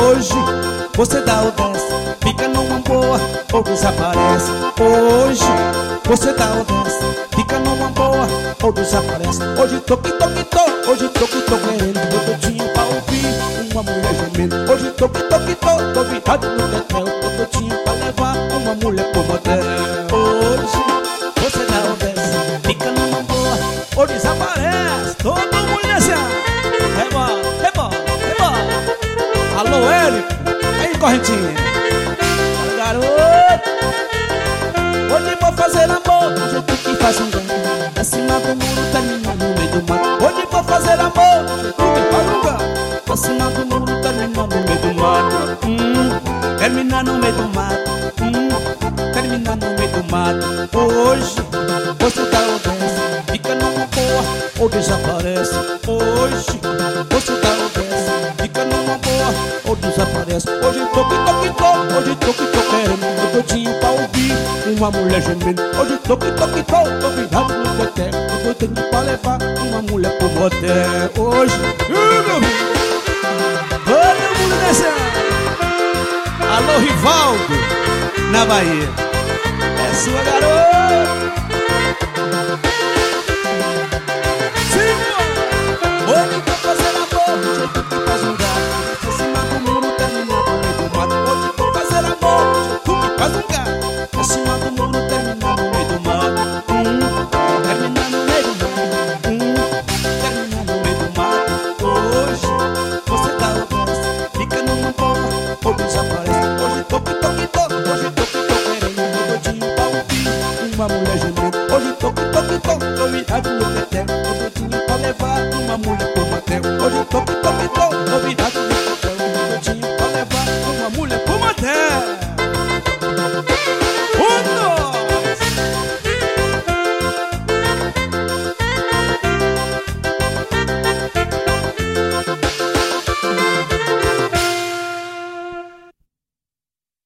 Hoje você dá o desce, fica numa boa ou desaparece. Hoje você dá o desce, fica numa boa ou desaparece. Hoje tô que tô que tô, hoje tô que tô querendo tototinho pra ouvir uma mulher gemendo. Hoje tô que tô virado no tetel, tototinho pra levar uma mulher pro motel. Hoje você dá o desce, fica numa boa ou desaparece. Toda mulher já rebola, rebola, rebola. Alô, Érico, aí correntinha. Garoto, hoje vou fazer amor do jeito que faz um ganho, acima do muro, termina no meio do mato. Hoje vou fazer amor do jeito que faz um ganho, acima do muro, termina no meio do mato. Termina no meio do mato, termina no meio do mato. Hoje você dá o desce, fica numa boa ou desaparece. Hoje você dá o desce, fica numa boa ou desaparece. Hoje tô que tô que tô, hoje tô que tô querendo tototinho pra ouvir uma mulher gemendo. Hoje tô que tô virado no tetel, tô doidinho pra levar uma mulher pro motel. Hoje, todo mundo descendo. Alô, Rivaldo, na Bahia.